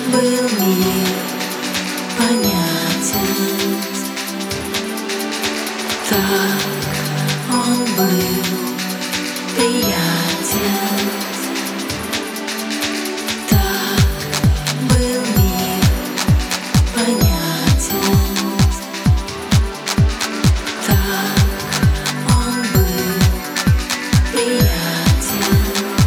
был мир понятен, так он был приятен, так был мир понятен, так он был приятен,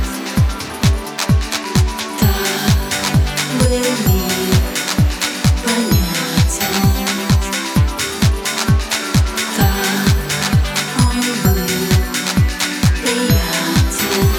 так был мир понятен, так он был приятен.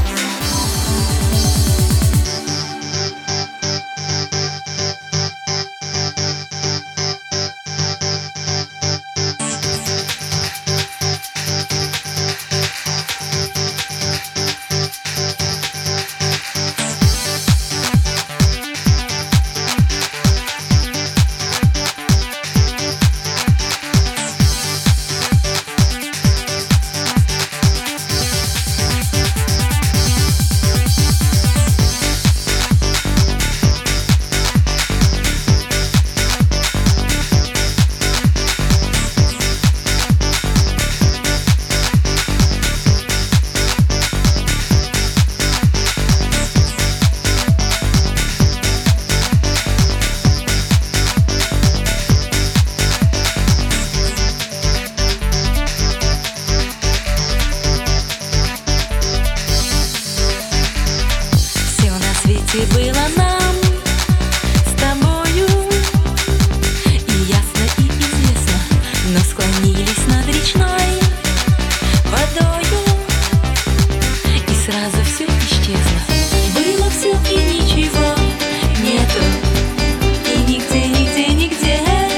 Все было нам с тобою и ясно, и известно, но склонились над речной водою, и сразу все исчезло. Было все и ничего нету, и нигде, нигде, нигде.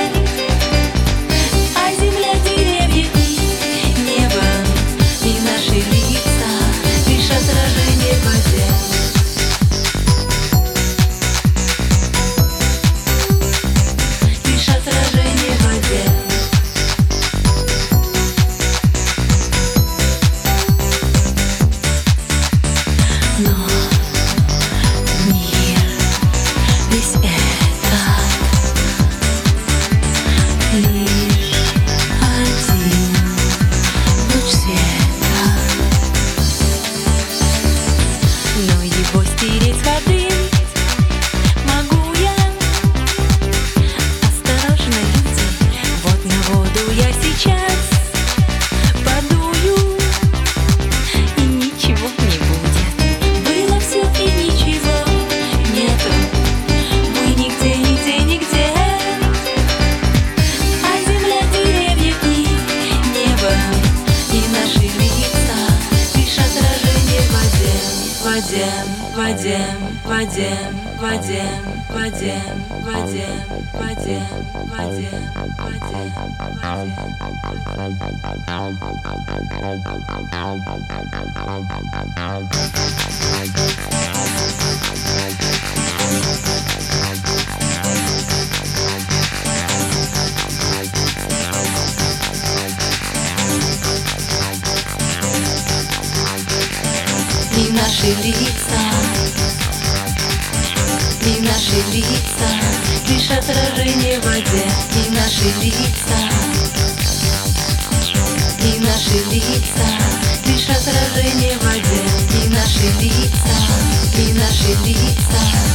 А земля, деревья и небо, и наши лица лишь отражение в воде. Но мир весь этот лишь один луч света, Но его стереть с воды могу я. Осторожно, люди, вот на воду я сейчас подую, и ничего не будет. Было все и ничего нету, мы нигде, нигде, нигде. А земля, деревья и небо, и наши лица лишь отражение в воде. В воде, в воде, в воде, в воде, в воде, в воде, в воде, в воде, и наши лица лишь отражение в воде, и наши лица лишь отражение в воде, и наши лица